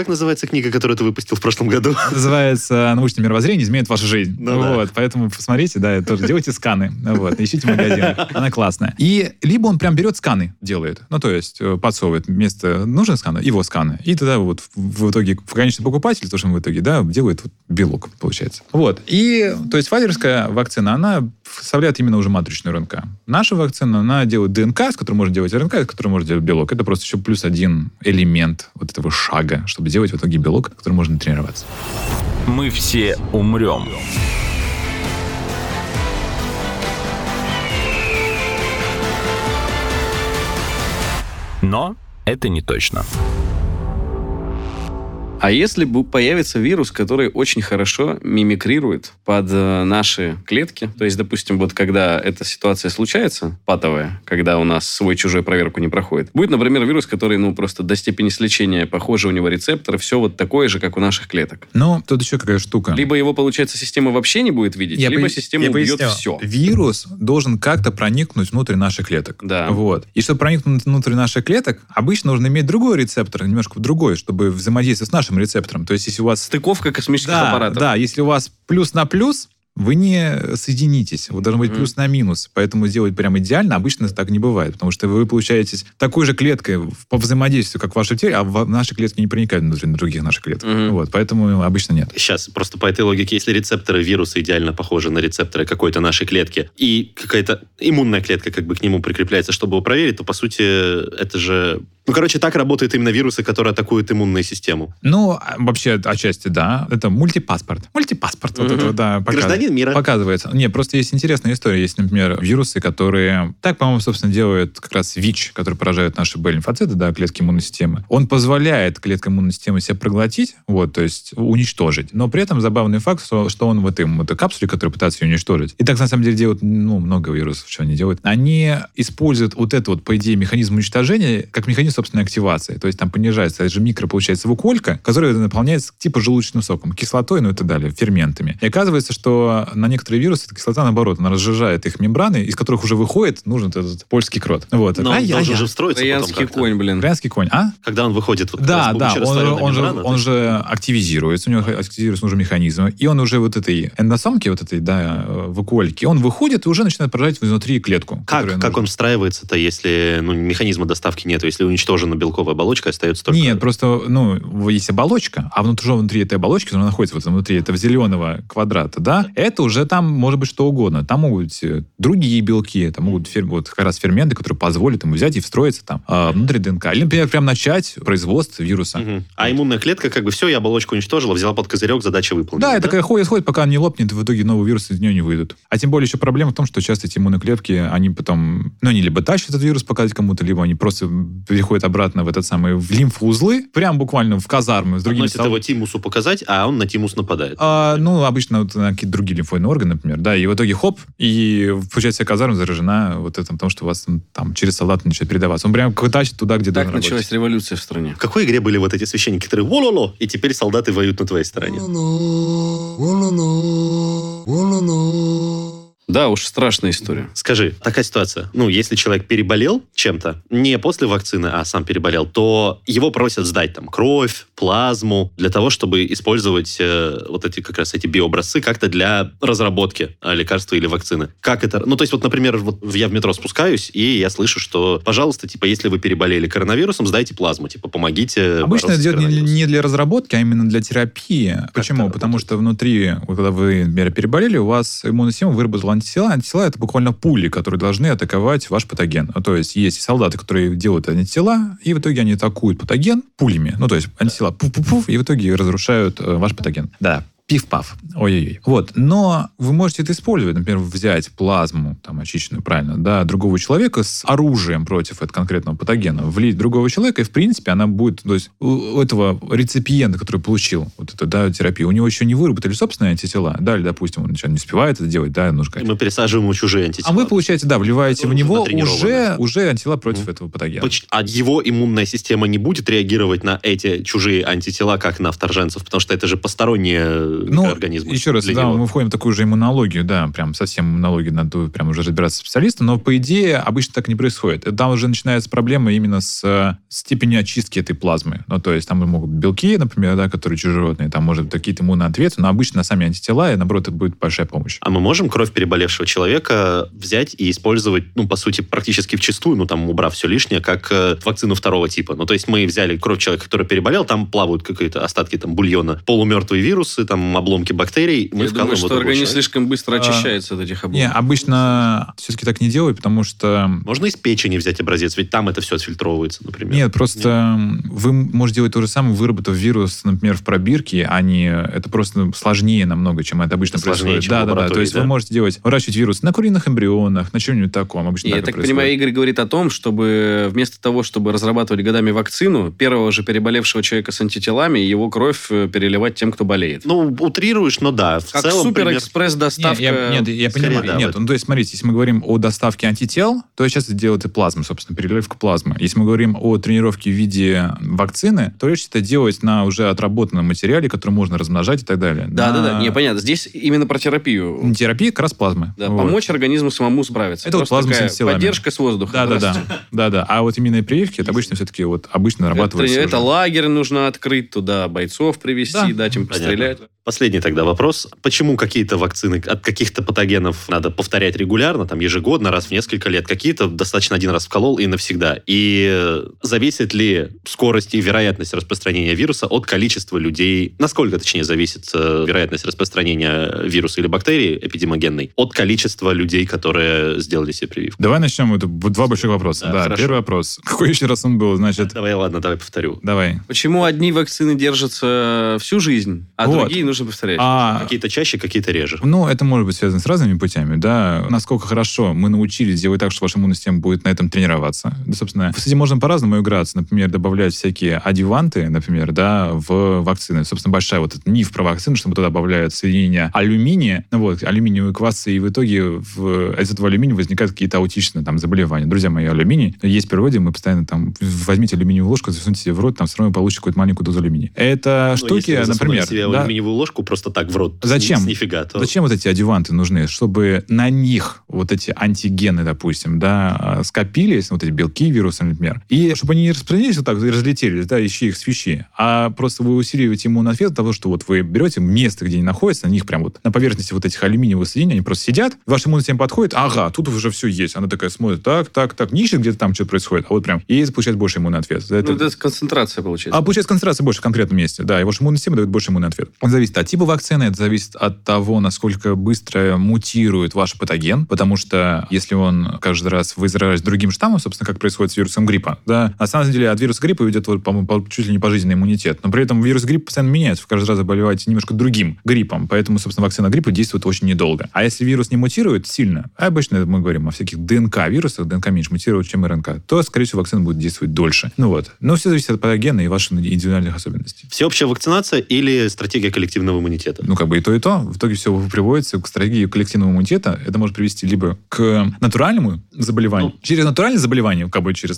называется книга, которую ты выпустил в прошлом году? Называется «Научное мировоззрение изменит вашу жизнь». Ну да. Вот, поэтому посмотрите, да, тоже делайте сканы. Вот, ищите магазин. Она классная. И либо он прям берет сканы, делает. Ну, то есть подсовывает вместо нужных сканов его сканы. И тогда вот в итоге конечный покупатель, то, что он в итоге, да, делает вот белок, получается. Вот. И, то есть, Pfizerская вакцина, она вставляет именно уже матричную РНК. Наша вакцина, она делает ДНК, с которой можно делать РНК, с которой можно делать белок. Это просто еще плюс один элемент вот этого шага, чтобы делать в итоге белок, который можно тренироваться. Мы все умрем. Но это не точно. А если появится вирус, который очень хорошо мимикрирует под наши клетки, то есть, допустим, вот когда эта ситуация случается, патовая, когда у нас свой-чужой проверку не проходит, будет, например, вирус, который, ну, просто до степени сличения похожи у него рецепторы, все вот такое же, как у наших клеток. Но тут еще какая штука. Либо его, получается, система вообще не будет видеть, либо система убьет все. Вирус должен как-то проникнуть внутрь наших клеток. Да. Вот. И чтобы проникнуть внутрь наших клеток, обычно нужно иметь другой рецептор, немножко другой, чтобы взаимодействовать с нашим рецептором. То есть, если у вас... Стыковка космических аппаратов. Да, если у вас плюс на плюс, вы не соединитесь. Вот должен быть плюс на минус. Поэтому сделать прям идеально обычно так не бывает. Потому что вы получаетесь такой же клеткой по взаимодействию, как в вашей теле, а наши клетки не проникают внутрь других наших клеток. Вот, поэтому обычно нет. Сейчас, просто по этой логике, если рецепторы вируса идеально похожи на рецепторы какой-то нашей клетки, и какая-то иммунная клетка как бы к нему прикрепляется, чтобы его проверить, то, по сути, это же... Ну, короче, так работают именно вирусы, которые атакуют иммунную систему. Ну, вообще, отчасти, да. Это мультипаспорт. Мультипаспорт. Вот это, да, Гражданин мира. Показывается. Не, просто есть интересная история. Есть, например, вирусы, которые... Так, по-моему, собственно, делают как раз ВИЧ, который поражает наши Б-лимфоциты, да, клетки иммунной системы. Он позволяет клеткам иммунной системы себя проглотить, вот, то есть уничтожить. Но при этом забавный факт, что он в этой капсуле, которая пытается ее уничтожить. И так, на самом деле, делают, ну, много вирусов, что они делают. Они используют вот это вот, по идее, механизм уничтожения как механизм собственной активации. То есть там понижается, это же микро, получается, вуколька, которая наполняется типа желудочным соком, кислотой, ну и так далее, ферментами. И оказывается, что на некоторые вирусы эта кислота, наоборот, она разжижает их мембраны, из которых уже выходит, нужен этот польский крот. Вот. Но он должен же встроиться Троянский потом как-то. конь, блин. Троянский конь, а? Когда он выходит вот Да, с да, помощью растворенной мембраны, он же активизируется, у него активируются уже механизмы, и он уже вот этой эндосомки, вот этой, да, вакуольки, он выходит и уже начинает поражать внутри клетку. Как он встраивается-то, если механизма доставки нет, если уничтожена белковая оболочка, остается только... Нет, просто, есть оболочка, а внутри этой оболочки, которая находится вот внутри этого зеленого квадрата, да, это уже там может быть что угодно. Там могут быть другие белки, там могут вот как раз ферменты, которые позволят ему взять и встроиться там внутрь ДНК. Или, например, прям начать производство вируса. Угу. А иммунная клетка как бы все, я оболочку уничтожила, взяла под козырек, задача выполнена. Да, это такая ходит, пока она не лопнет, и в итоге новые вирусы из нее не выйдут. А тем более еще проблема в том, что часто эти иммунные клетки, они потом, они либо тащат этот вирус показать кому-то, либо они просто переходят обратно в этот самый, в лимфоузлы, прям буквально в казармы с другими... Относят его тимусу показать, а он на тимус нападает. Обычно вот на какие-то другие лимфоидные органы, например, да, и в итоге хоп, и получается казарма заражена вот этим, потому что у вас там через солдата начинает передаваться. Он прям тащит туда, где должен работать. Так началась революция в стране. В какой игре были вот эти священники, которые вололо, и теперь солдаты воюют на твоей стороне? Да, уж страшная история. Скажи, такая ситуация. Если человек переболел чем-то, не после вакцины, а сам переболел, то его просят сдать там кровь, плазму, для того, чтобы использовать вот эти как раз эти биообразцы как-то для разработки лекарства или вакцины. Как это? То есть, вот, например, я в метро спускаюсь, и я слышу, что, пожалуйста, если вы переболели коронавирусом, сдайте плазму, помогите. Обычно это идет не для разработки, а именно для терапии. Почему? Потому что внутри, когда вы, например, переболели, у вас иммунная система выработала антитела. Антитела — это буквально пули, которые должны атаковать ваш патоген. То есть есть солдаты, которые делают антитела, и в итоге они атакуют патоген пулями. То есть антитела пуф-пуф, и в итоге разрушают ваш патоген. Да. Пиф-паф. Ой-ой-ой. Вот. Но вы можете это использовать. Например, взять плазму, очищенную, правильно, да, другого человека с оружием против этого конкретного патогена, влить другого человека, и, в принципе, она будет... То есть у этого реципиента, который получил вот эту, да, терапию, у него еще не выработали собственные антитела, да, или, допустим, он не успевает это делать, да, нужно... Мы пересаживаем ему чужие антитела. А вы, получаете, да, вливаете в него уже антитела против этого патогена. А его иммунная система не будет реагировать на эти чужие антитела, как на вторженцев, потому что это же посторонние микроорганизму. Еще раз, для да, него. мы входим в такую же иммунологию, да, прям совсем иммунологию, надо прям уже разбираться специалистом, но по идее обычно так не происходит. Там уже начинается проблема именно с степенью очистки этой плазмы. Ну, то есть там могут быть белки, например, да, которые чужеродные, там может быть какие-то иммунные ответы, но обычно сами антитела, и наоборот, это будет большая помощь. А мы можем кровь переболевшего человека взять и использовать, ну, по сути, практически вчистую, ну, там, убрав все лишнее, как вакцину второго типа. Ну, то есть мы взяли кровь человека, который переболел, там плавают какие-то остатки там бульона, полумертвые вирусы, там, обломки бактерий. Мы Я думаю, что организм человека. слишком быстро очищается от этих обломков. Не, обычно все-таки так не делают, потому что... Можно из печени взять образец, ведь там это все отфильтровывается, например. Нет, просто вы можете делать то же самое, выработав вирус, например, в пробирке, а не... Это просто сложнее намного, чем это обычно Сложнее, происходит. чем в Да. лаборатории, То есть да? вы можете выращивать вирус на куриных эмбрионах, на чем-нибудь таком. Обычно Я так так происходит. понимаю, Игорь говорит о том, чтобы вместо того, чтобы разрабатывать годами вакцину, первого же переболевшего человека с антителами, его кровь переливать тем, кто болеет. Ну, утрируешь, но да. В Как целом, суперэкспресс-доставка. Я понимаю. Скорее, да, Нет, вот. ну то есть, смотрите, если мы говорим о доставке антител, то сейчас это делает и плазма, собственно, переливка плазмы. Если мы говорим о тренировке в виде вакцины, то легче это делать на уже отработанном материале, который можно размножать и так далее. Да. Не, понятно. Здесь именно про терапию. Терапия как раз плазмы. Да, Вот. помочь организму самому справиться. Это вот Просто плазма с такая антителами. поддержка с воздуха. Да. А вот именно прививки, это обычно все-таки обычно нарабатывается Это уже. лагерь нужно открыть, туда бойцов привести, дать им пострелять. Последний тогда вопрос. Почему какие-то вакцины от каких-то патогенов надо повторять регулярно, там ежегодно, раз в несколько лет, какие-то достаточно один раз вколол и навсегда? И зависит ли скорость и вероятность распространения вируса от количества людей? Насколько, точнее, зависит вероятность распространения вируса или бактерии эпидемогенной от количества людей, которые сделали себе прививку? Давай начнем. Это два больших вопроса. Да, Да, хорошо. первый вопрос. Какой еще раз он был? Значит, Давай повторю. давай. Почему одни вакцины держатся всю жизнь, а Вот. другие нужно повторять? Какие-то чаще, какие-то реже. Ну, это может быть связано с разными путями, да. Насколько хорошо мы научились делать так, что ваша иммунная система будет на этом тренироваться. Да, собственно, с этим можно по-разному играться. Например, добавлять всякие адъюванты, например, да, в вакцины. Собственно, большая вот этот миф про вакцины, что мы туда добавляют соединения алюминия, вот, алюминиевые квасы, и в итоге из этого алюминия возникают какие-то аутичные там заболевания. Друзья мои, алюминий есть в природе, мы постоянно там возьмите алюминиевую ложку, засуньте себе в рот, там все равно получите какую-то маленькую дозу алюминия. Это штуки, если вы засунули например... себе да, алюминиевую ложку просто так в рот. Зачем? Нифига. То... Зачем вот эти адъюванты нужны? Чтобы на них вот эти антигены, допустим, да, скопились, вот эти белки вируса, например, и чтобы они не распространились вот так, и разлетелись, да, ищи их свищи, а просто вы усиливаете иммунный ответ от того, что вот вы берете место, где они находятся, на них прям вот на поверхности вот этих алюминиевых соединений, они просто сидят, ваша иммунная система подходит, ага, тут уже все есть. Она такая смотрит, так, не ищет, где-то там что-то происходит, а вот прям, и получает больше иммунный ответ. Это концентрация получается. А получается концентрация больше в конкретном месте, да, и ваша иммунная система дает больше иммунный ответ. Это зависит от типа вакцины, это зависит от того, насколько быстро мутирует ваш патоген, потому что если он каждый раз вы заражаетесь другим штаммом, собственно, как происходит с вирусом гриппа, да, на самом деле от вируса гриппа идет, вот, по-моему, чуть ли не пожизненный иммунитет, но при этом вирус гриппа постоянно меняется, вы каждый раз заболеваете немножко другим гриппом, поэтому, собственно, вакцина гриппа действует очень недолго. А если вирус не мутирует сильно, а обычно мы говорим о всяких ДНК-вирусах, ДНК меньше мутирует, чем РНК, то, скорее всего, вакцина будет действовать дольше. Ну вот. Но все зависит от патогена и ваших индивидуальных особенностей. Всеобщая вакцинация или стратегия коллективного иммунитета? Ну, как бы и то, и то. В итоге все приводится к стратегии коллективного иммунитета. Это может привести либо к натуральному заболеванию. Через натуральное заболевание, как бы через...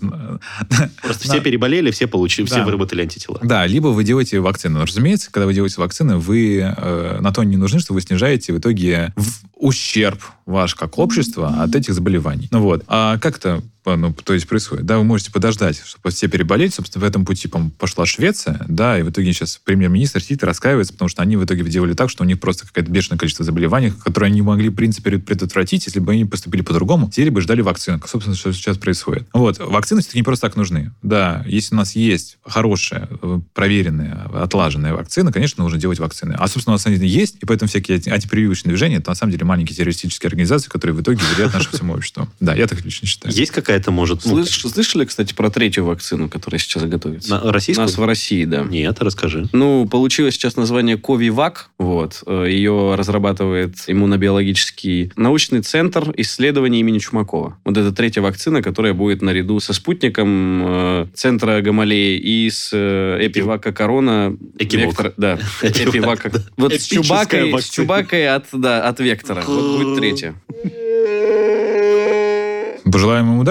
Просто все переболели, все получили, Да. все выработали антитела. Да, либо вы делаете вакцину. Но, разумеется, когда вы делаете вакцины, вы на то не нужны, что вы снижаете в итоге ущерб ваш как общество от этих заболеваний. Ну вот. А как это то есть происходит? Да, вы можете подождать, чтобы все переболеть. Собственно, в этом пути пошла Швеция, да, и в итоге сейчас премьер-министр сидит и раскаивается, потому что они в итоге делали так, что у них просто какое-то бешеное количество заболеваний, которые они могли, в принципе, предотвратить, если бы они поступили по-другому, сидели бы и ждали вакцину. Собственно, что сейчас происходит. Вот. Вакцины все-таки не просто так нужны. Да, если у нас есть хорошая, проверенная, отлаженная вакцина, конечно, нужно делать вакцины. А, собственно, у нас они есть, и поэтому всякие антипрививочные движения, это на самом деле маленькие террористические организации, которые в итоге вредят нашему всему обществу. Да, я так лично считаю. Есть какая-то, может... Слышали, кстати, про третью вакцину, которая сейчас готовится? Российскую? У нас в России, да. Нет, расскажи. Ну, получилось сейчас название Ковивак. Вот. Ее разрабатывает иммунобиологический научный центр исследований имени Чумакова. Вот это третья вакцина, которая будет наряду со спутником центра Гамалеи и с Эпивака Корона. Экивок. Да, Эпивака. Вот с Эпическая Чубакой от Вектора. Вот будет третья. Пожелаем им удачи.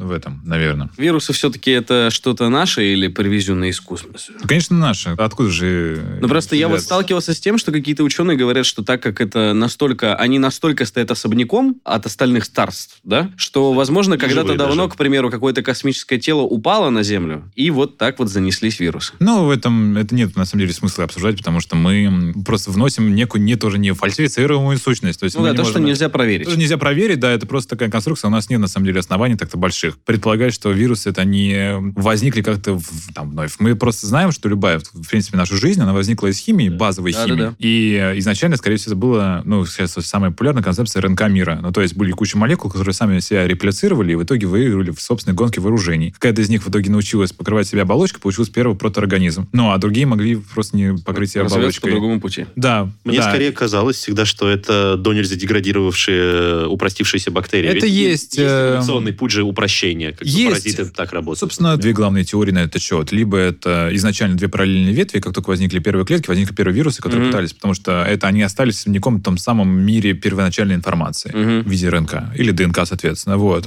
в этом, наверное. Вирусы все-таки это что-то наше или привезенное из космоса? Ну, конечно, наши. Откуда же... Ну, просто я вот взяться? сталкивался с тем, что какие-то ученые говорят, что так как это настолько... Они настолько стоят особняком от остальных царств, да, что, возможно, когда-то живые давно, даже. к примеру, какое-то космическое тело упало на Землю, и вот так вот занеслись вирусы. Ну, в этом это нет, на самом деле, смысла обсуждать, потому что мы просто вносим некую тоже не фальсифицируемую сущность. То есть Ну мы да, не то, что можем- нельзя проверить. Тоже нельзя проверить, да, это просто такая конструкция. У нас нет, на самом деле, оснований так-то больших. Предполагать, что вирусы, это не возникли как-то вновь. Мы просто знаем, что любая, в принципе, наша жизнь, она возникла из химии, базовой химии. Да-да-да. И изначально, скорее всего, это было, ну, сейчас самая популярная концепция РНК мира. Ну, то есть были куча молекул, которые сами себя реплицировали и в итоге выиграли в собственной гонке вооружений. Какая-то из них в итоге научилась покрывать себя оболочкой, получился первый протоорганизм. Ну, а другие могли просто не покрыть себя Развиваться по оболочкой. другому пути. Да. Мне да. скорее казалось всегда, что это до нельзя деградировавшие, упростившиеся бактерии. Это Ведь есть, эволюционный путь же упрощения. Как бы есть. паразиты так работают. Собственно, две главные теории на этот счет. Либо это изначально две параллельные ветви, как только возникли первые клетки, возникли первые вирусы, которые пытались, потому что это они остались особняком в том самом мире первоначальной информации в виде РНК или ДНК, соответственно. Вот.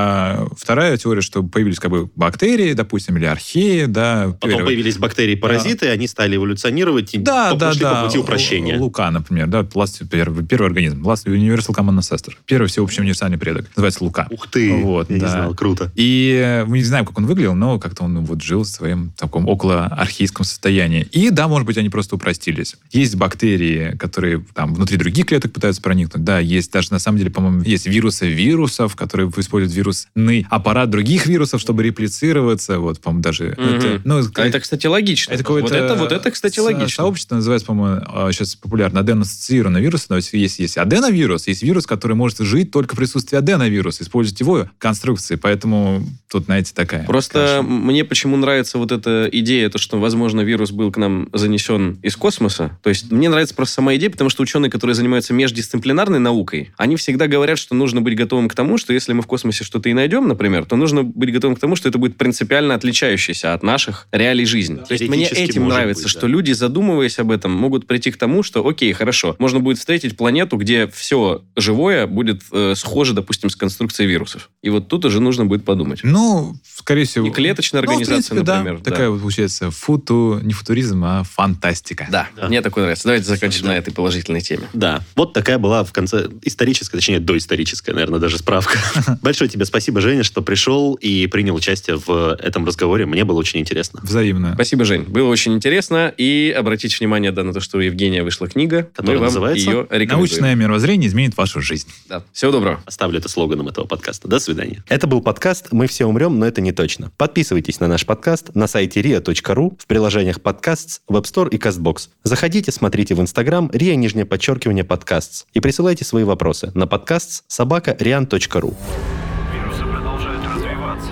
А вторая теория, что появились как бы бактерии, допустим, или археи, да. Потом появились бактерии-паразиты, они стали эволюционировать и пошли по пути упрощения. Лука, например, да, первый организм. Universal Common Ancestor. Первый всеобщий универсальный предок. Называется Лука. Ух ты, Вот, я не да. знал, круто. И мы не знаем, как он выглядел, но как-то он вот жил в своем таком около архаическом состоянии. И да, может быть, они просто упростились. Есть бактерии, которые там внутри других клеток пытаются проникнуть. Да, есть даже, на самом деле, по-моему, есть вирусы вирусов, которые используют вирусный аппарат других вирусов, чтобы реплицироваться. Вот, по-моему, даже... Это, ну, А это, кстати, логично. это какое-то вот это, кстати, логично. Сообщество называется, по-моему, сейчас популярно аденоассоциированный вирус. То есть есть аденовирус, есть вирус, который может жить только в присутствии аденовируса, использовать его конструкции. Поэтому тут, знаете, такая Просто каша. мне почему нравится вот эта идея, то, что, возможно, вирус был к нам занесен из космоса. То есть мне нравится просто сама идея, потому что ученые, которые занимаются междисциплинарной наукой, они всегда говорят, что нужно быть готовым к тому, что если мы в космосе что-то и найдем, например, то нужно быть готовым к тому, что это будет принципиально отличающееся от наших реалий жизни. То есть мне Теоретически этим может нравится, быть, что да. люди, задумываясь об этом, могут прийти к тому, что, окей, хорошо, можно будет встретить планету, где все живое будет схоже, допустим, с конструкцией вирусов. И вот тут уже нужно будет подумать. Ну, скорее всего... И клеточная Ну, в организация, принципе, да. например. Такая вот получается не футуризм, а фантастика. Да, мне такое нравится. Давайте закончим на этой положительной теме. Да, вот такая была в конце историческая, точнее, доисторическая, наверное, даже справка. Большое тебе спасибо, Женя, что пришел и принял участие в этом разговоре. Мне было очень интересно. Взаимно. Спасибо, Жень. Было очень интересно. И обратите внимание на то, что у Евгения вышла книга. Которая Мы вам называется ее рекомендуем. Научное мировоззрение изменит вашу жизнь. Да. Всего доброго. Оставлю это слоганом этого подкаста. До свидания. Это был подкаст «Мы все умрем, но это не точно». Подписывайтесь на наш подкаст на сайте ria.ru, в приложениях Podcasts, Web Store и CastBox. Заходите, смотрите в Instagram ria_podcasts и присылайте свои вопросы на podcasts@rian.ru. Вирусы продолжают развиваться.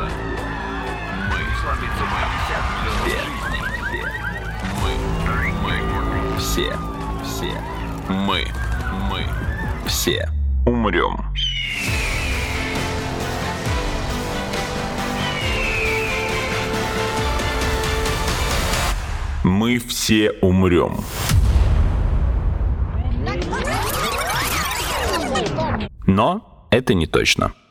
Мы слабится мы все умрем. Мы все умрем. Но это не точно.